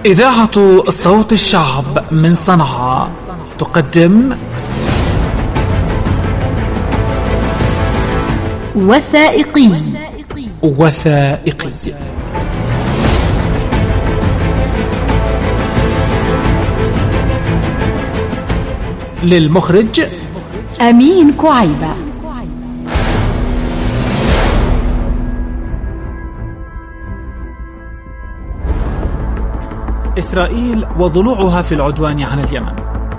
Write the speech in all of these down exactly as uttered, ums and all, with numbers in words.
إذاعة صوت الشعب من صنعاء تقدم وثائقي وثائقي للمخرج أمين كعيبة. إسرائيل وضلوعها في العدوان على اليمن.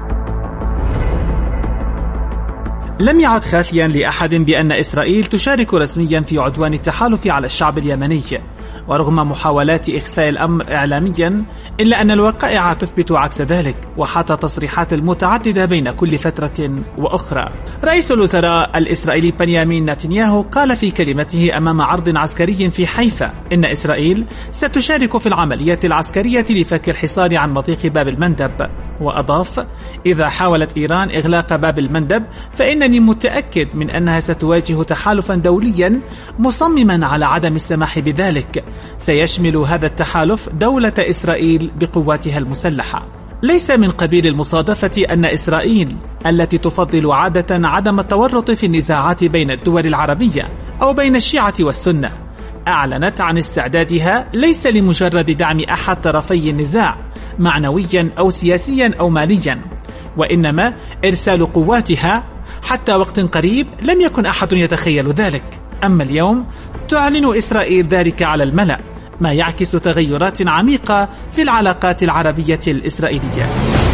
لم يعد خافيا لأحد بأن إسرائيل تشارك رسميا في عدوان التحالف على الشعب اليمني، ورغم محاولات إخفاء الأمر إعلاميا إلا أن الوقائع تثبت عكس ذلك، وحتى تصريحات المتعددة بين كل فترة وأخرى. رئيس الوزراء الإسرائيلي بنيامين نتنياهو قال في كلمته أمام عرض عسكري في حيفا إن إسرائيل ستشارك في العملية العسكرية لفك الحصار عن مضيق باب المندب، وأضاف: إذا حاولت إيران إغلاق باب المندب فإنني متأكد من أنها ستواجه تحالفا دوليا مصمما على عدم السماح بذلك، سيشمل هذا التحالف دولة إسرائيل بقواتها المسلحة. ليس من قبيل المصادفة أن إسرائيل التي تفضل عادة عدم التورط في النزاعات بين الدول العربية أو بين الشيعة والسنة أعلنت عن استعدادها ليس لمجرد دعم أحد طرفي النزاع معنويا أو سياسيا أو ماليا، وإنما إرسال قواتها. حتى وقت قريب لم يكن أحد يتخيل ذلك، أما اليوم تعلن إسرائيل ذلك على الملأ، ما يعكس تغيرات عميقة في العلاقات العربية الإسرائيلية.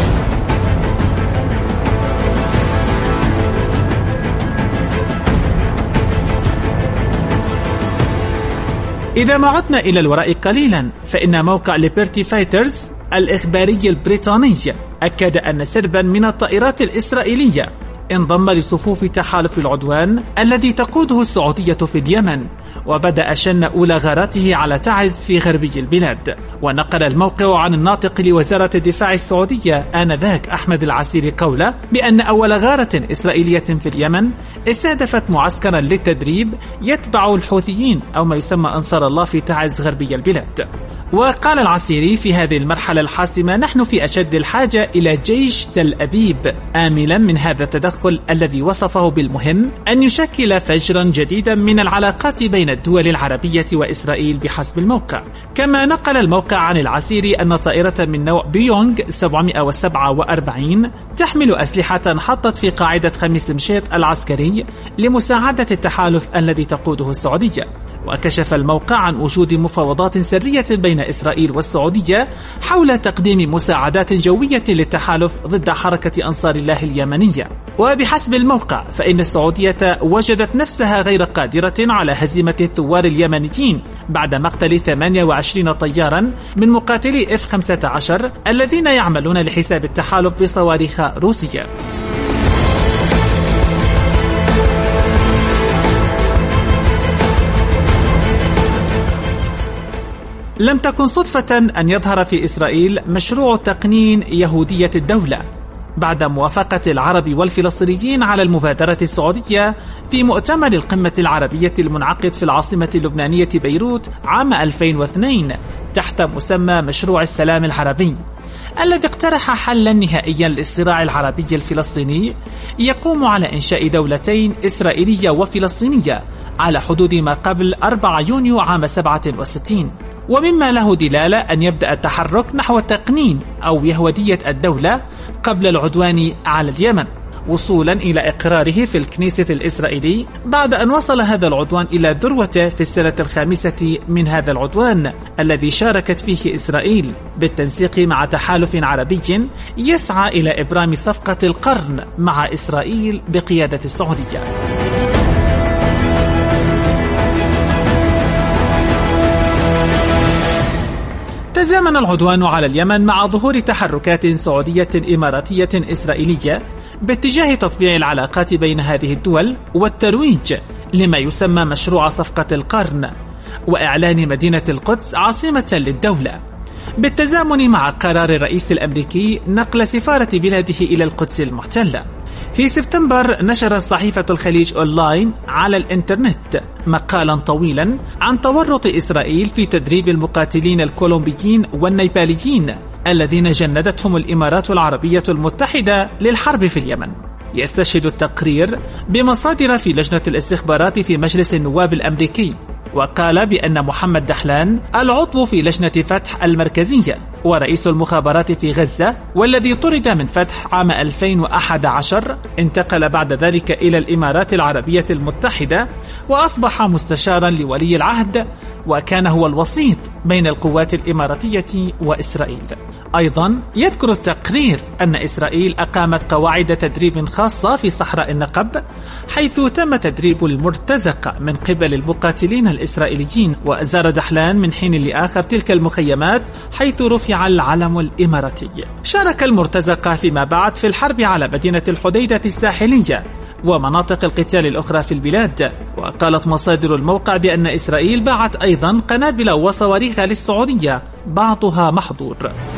إذا ما عدنا إلى الوراء قليلا فإن موقع ليبرتي فايترز الإخباري البريطاني أكد أن سربا من الطائرات الإسرائيلية انضم لصفوف تحالف العدوان الذي تقوده السعودية في اليمن، وبدأ شن أولى غاراته على تعز في غربي البلاد. ونقل الموقع عن الناطق لوزارة الدفاع السعودية آنذاك أحمد العسيري قوله بأن أول غارة إسرائيلية في اليمن استهدفت معسكرا للتدريب يتبع الحوثيين أو ما يسمى أنصار الله في تعز غربي البلاد. وقال العسيري: في هذه المرحلة الحاسمة نحن في أشد الحاجة إلى جيش تل أبيب، آملا من هذا التدخل الذي وصفه بالمهم أن يشكل فجرا جديدا من العلاقات بين الدول العربية وإسرائيل بحسب الموقع. كما نقل الموقع عن العسيري أن طائرة من نوع بيونغ سبعمائة وسبعة وأربعين تحمل أسلحة حطت في قاعدة خميس مشيط العسكري لمساعدة التحالف الذي تقوده السعودية. وكشف الموقع عن وجود مفاوضات سرية بين إسرائيل والسعودية حول تقديم مساعدات جوية للتحالف ضد حركة أنصار الله اليمنية. وبحسب الموقع فإن السعودية وجدت نفسها غير قادرة على هزيمة الثوار اليمنيين بعد مقتل ثمانية وعشرين طيارا من مقاتلي إف خمسة عشر الذين يعملون لحساب التحالف بصواريخ روسية. لم تكن صدفة أن يظهر في إسرائيل مشروع تقنين يهودية الدولة بعد موافقة العرب والفلسطينيين على المبادرة السعودية في مؤتمر القمة العربية المنعقد في العاصمة اللبنانية بيروت عام ألفين واثنين تحت مسمى مشروع السلام العربي، الذي اقترح حلا نهائيا للصراع العربي الفلسطيني يقوم على إنشاء دولتين إسرائيلية وفلسطينية على حدود ما قبل أربعة يونيو عام سبعة وستين. ومما له دلالة أن يبدأ التحرك نحو تقنين أو يهودية الدولة قبل العدوان على اليمن، وصولا إلى إقراره في الكنيسة الإسرائيلي بعد أن وصل هذا العدوان إلى ذروته في السنة الخامسة من هذا العدوان الذي شاركت فيه إسرائيل بالتنسيق مع تحالف عربي يسعى إلى إبرام صفقة القرن مع إسرائيل بقيادة السعودية. تزامن العدوان على اليمن مع ظهور تحركات سعودية إماراتية إسرائيلية باتجاه تطبيع العلاقات بين هذه الدول والترويج لما يسمى مشروع صفقة القرن، وإعلان مدينة القدس عاصمة للدولة، بالتزامن مع قرار الرئيس الأمريكي نقل سفارة بلاده إلى القدس المحتلة. في سبتمبر نشرت صحيفة الخليج أونلاين على الإنترنت مقالا طويلا عن تورط إسرائيل في تدريب المقاتلين الكولومبيين والنيباليين الذين جندتهم الإمارات العربية المتحدة للحرب في اليمن. يستشهد التقرير بمصادر في لجنة الاستخبارات في مجلس النواب الأمريكي، وقال بأن محمد دحلان العضو في لجنة فتح المركزية ورئيس المخابرات في غزة والذي طرد من فتح عام ألفين وأحد عشر انتقل بعد ذلك إلى الإمارات العربية المتحدة وأصبح مستشارا لولي العهد، وكان هو الوسيط بين القوات الإماراتية وإسرائيل. أيضا يذكر التقرير أن إسرائيل أقامت قواعد تدريب خاصة في صحراء النقب، حيث تم تدريب المرتزقة من قبل المقاتلين الإسرائيليين، وأزار دحلان من حين لآخر تلك المخيمات حيث رفع العلم الإماراتي. شارك المرتزقة فيما بعد في الحرب على مدينة الحديدة الساحلية ومناطق القتال الأخرى في البلاد. وقالت مصادر الموقع بأن إسرائيل باعت أيضا قنابل وصواريخ للسعودية بعضها محظور.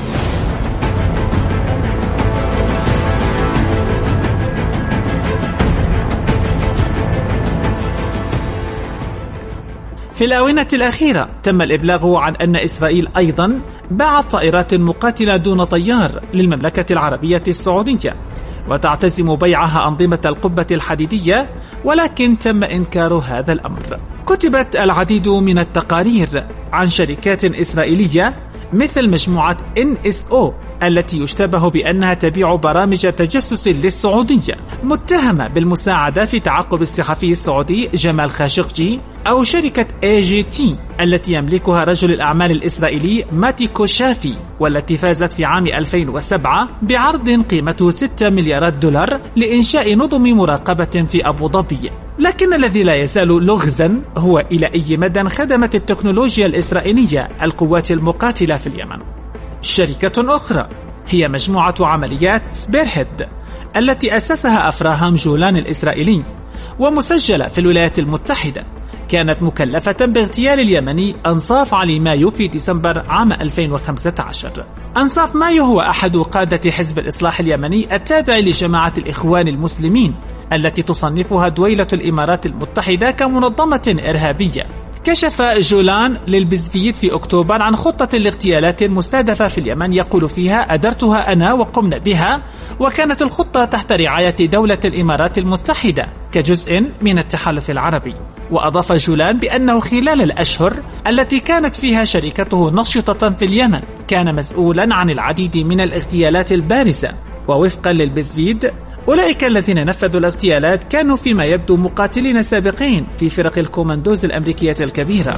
في الآونة الأخيرة تم الإبلاغ عن أن إسرائيل أيضا باعت طائرات مقاتلة دون طيار للمملكة العربية السعودية، وتعتزم بيعها أنظمة القبة الحديدية، ولكن تم إنكار هذا الأمر. كتبت العديد من التقارير عن شركات إسرائيلية مثل مجموعة إن إس أو التي يشتبه بأنها تبيع برامج تجسس للسعودية، متهمة بالمساعدة في تعقب الصحفي السعودي جمال خاشقجي، أو شركة إيه جي تي التي يملكها رجل الأعمال الإسرائيلي ماتي كوشافي، والتي فازت في عام ألفين وسبعة بعرض قيمته ستة مليارات دولار لإنشاء نظم مراقبة في أبو ظبي. لكن الذي لا يزال لغزا هو إلى أي مدى خدمت التكنولوجيا الإسرائيلية القوات المقاتلة في اليمن. شركة أخرى هي مجموعة عمليات سبيرهيد التي أسسها أفراهام جولان الإسرائيلي ومسجلة في الولايات المتحدة، كانت مكلفة باغتيال اليمني أنصاف علي مايو في ديسمبر عام ألفين وخمسة عشر. أنصاف مايو هو أحد قادة حزب الإصلاح اليمني التابع لجماعة الإخوان المسلمين التي تصنفها دويلة الإمارات المتحدة كمنظمة إرهابية. كشف جولان للبزفيد في أكتوبر عن خطة الاغتيالات المستهدفة في اليمن، يقول فيها: أدرتها أنا وقمنا بها، وكانت الخطة تحت رعاية دولة الإمارات المتحدة كجزء من التحالف العربي. وأضاف جولان بأنه خلال الأشهر التي كانت فيها شركته نشطة في اليمن كان مسؤولا عن العديد من الاغتيالات البارزة. ووفقا للبزفيد، أولئك الذين نفذوا الاغتيالات كانوا فيما يبدو مقاتلين سابقين في فرق الكوماندوز الأمريكية الكبيرة.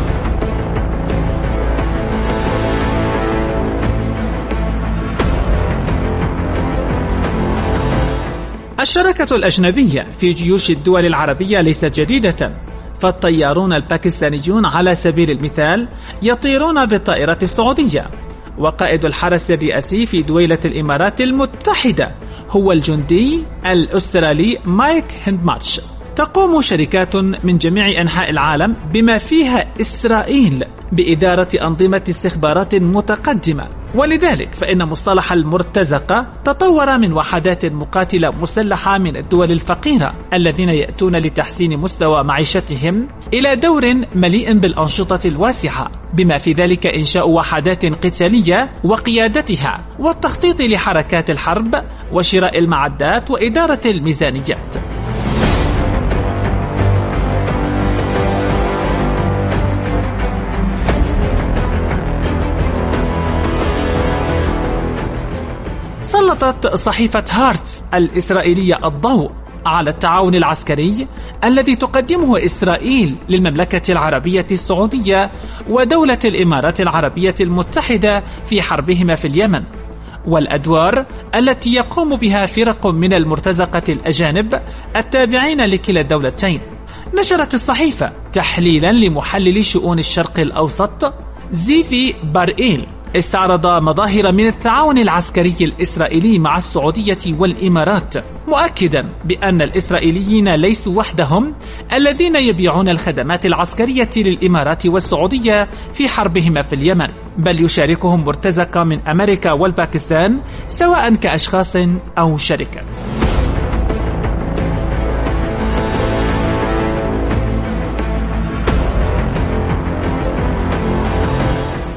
الشراكة الأجنبية في جيوش الدول العربية ليست جديدة، فالطيارون الباكستانيون على سبيل المثال يطيرون بالطائرة السعودية، وقائد الحرس الرئاسي في دويلة الإمارات المتحدة هو الجندي الأسترالي مايك هندمارش. تقوم شركات من جميع أنحاء العالم بما فيها إسرائيل بإدارة أنظمة استخبارات متقدمة، ولذلك فإن مصطلح المرتزقة تطور من وحدات مقاتلة مسلحة من الدول الفقيرة الذين يأتون لتحسين مستوى معيشتهم إلى دور مليء بالأنشطة الواسعة، بما في ذلك إنشاء وحدات قتالية وقيادتها والتخطيط لحركات الحرب وشراء المعدات وإدارة الميزانيات. سلطت صحيفة هارتس الإسرائيلية الضوء على التعاون العسكري الذي تقدمه إسرائيل للمملكة العربية السعودية ودولة الإمارات العربية المتحدة في حربهما في اليمن، والأدوار التي يقوم بها فرق من المرتزقة الأجانب التابعين لكلا الدولتين. نشرت الصحيفة تحليلا لمحلل شؤون الشرق الأوسط زيفي بارئيل، استعرض مظاهر من التعاون العسكري الإسرائيلي مع السعودية والإمارات، مؤكدا بأن الإسرائيليين ليسوا وحدهم الذين يبيعون الخدمات العسكرية للإمارات والسعودية في حربهما في اليمن، بل يشاركهم مرتزقة من أمريكا والباكستان سواء كأشخاص أو شركات.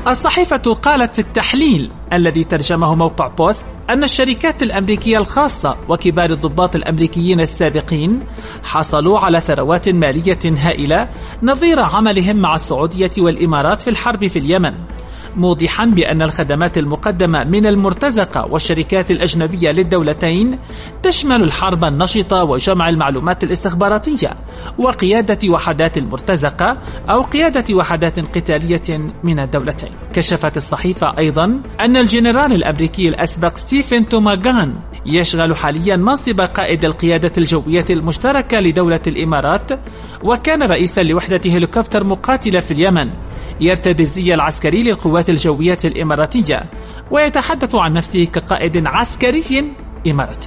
الصحيفة قالت في التحليل الذي ترجمه موقع بوست أن الشركات الأمريكية الخاصة وكبار الضباط الأمريكيين السابقين حصلوا على ثروات مالية هائلة نظير عملهم مع السعودية والإمارات في الحرب في اليمن، موضحا بأن الخدمات المقدمة من المرتزقة والشركات الأجنبية للدولتين تشمل الحرب النشطة وجمع المعلومات الاستخباراتية وقيادة وحدات المرتزقة أو قيادة وحدات قتالية من الدولتين. كشفت الصحيفة أيضا أن الجنرال الأمريكي الأسبق ستيفن توماغان يشغل حاليا منصب قائد القيادة الجوية المشتركة لدولة الإمارات، وكان رئيسا لوحدة هليكوبتر مقاتلة في اليمن يرتدي الزي العسكري للقوات الجوية الإماراتية، ويتحدث عن نفسه كقائد عسكري إماراتي.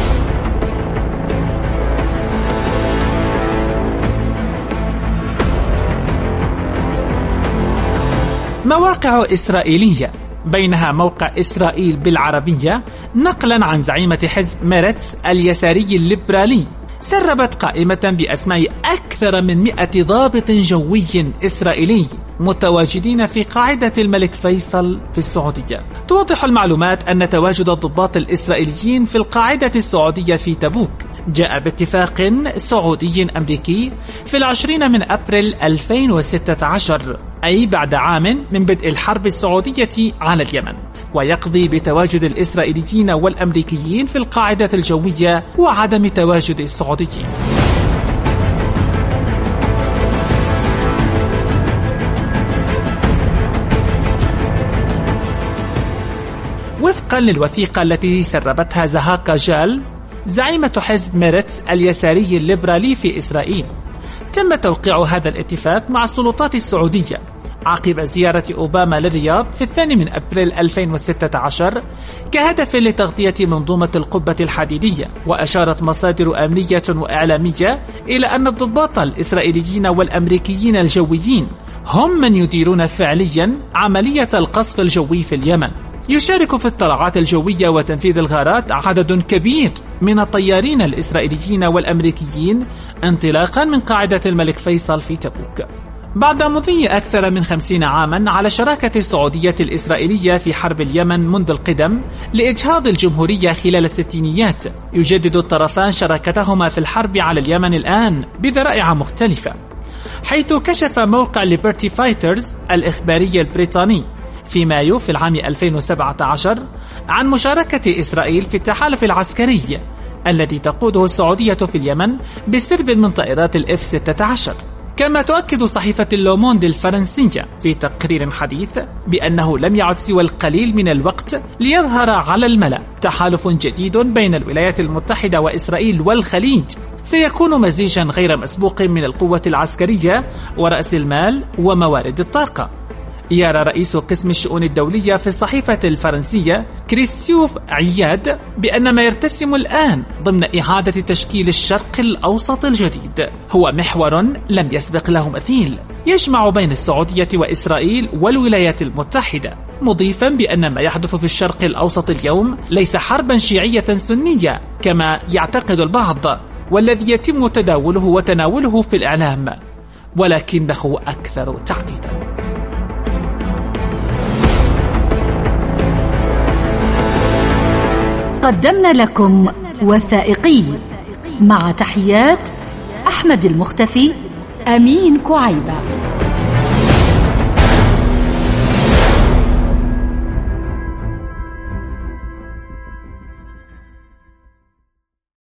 مواقع إسرائيلية، بينها موقع إسرائيل بالعربية نقلا عن زعيمة حزب ميرتس اليساري الليبرالي، سربت قائمة بأسماء أكثر من مئة ضابط جوي إسرائيلي متواجدين في قاعدة الملك فيصل في السعودية. توضح المعلومات أن تواجد الضباط الإسرائيليين في القاعدة السعودية في تبوك جاء باتفاق سعودي أمريكي في العشرين من أبريل ألفين وستة عشر، أي بعد عام من بدء الحرب السعودية على اليمن، ويقضي بتواجد الإسرائيليين والأمريكيين في القاعدة الجوية وعدم تواجد السعوديين. وفقا للوثيقة التي سربتها زهاكا جال زعيمة حزب ميرتس اليساري الليبرالي في إسرائيل، تم توقيع هذا الاتفاق مع السلطات السعودية عقب زيارة أوباما للرياض في الثاني من أبريل ألفين وستة عشر كهدف لتغطية منظومة القبة الحديدية. وأشارت مصادر أمنية وإعلامية إلى أن الضباط الإسرائيليين والأمريكيين الجويين هم من يديرون فعليا عملية القصف الجوي في اليمن. يشارك في الطلعات الجوية وتنفيذ الغارات عدد كبير من الطيارين الإسرائيليين والأمريكيين انطلاقا من قاعدة الملك فيصل في تبوك. بعد مضي أكثر من خمسين عاما على شراكة السعودية الإسرائيلية في حرب اليمن منذ القدم لإجهاض الجمهورية خلال الستينيات، يجدد الطرفان شراكتهما في الحرب على اليمن الآن بذرائع مختلفة، حيث كشف موقع ليبرتي فايترز الإخباري البريطاني في مايو في العام ألفين وسبعة عشر عن مشاركة إسرائيل في التحالف العسكري الذي تقوده السعودية في اليمن بسرب من طائرات الإف ستة عشر. كما تؤكد صحيفة اللوموند الفرنسية في تقرير حديث بأنه لم يعد سوى القليل من الوقت ليظهر على الملأ تحالف جديد بين الولايات المتحدة وإسرائيل والخليج، سيكون مزيجا غير مسبوق من القوة العسكرية ورأس المال وموارد الطاقة. يرى رئيس قسم الشؤون الدولية في الصحيفة الفرنسية كريستيوف عياد بأن ما يرتسم الآن ضمن إعادة تشكيل الشرق الأوسط الجديد هو محور لم يسبق له مثيل يجمع بين السعودية وإسرائيل والولايات المتحدة، مضيفا بأن ما يحدث في الشرق الأوسط اليوم ليس حربا شيعية سنية كما يعتقد البعض والذي يتم تداوله وتناوله في الإعلام، ولكنه أكثر تعقيدا. قدمنا لكم وثائقي مع تحيات أحمد المختفي، أمين كعيبة.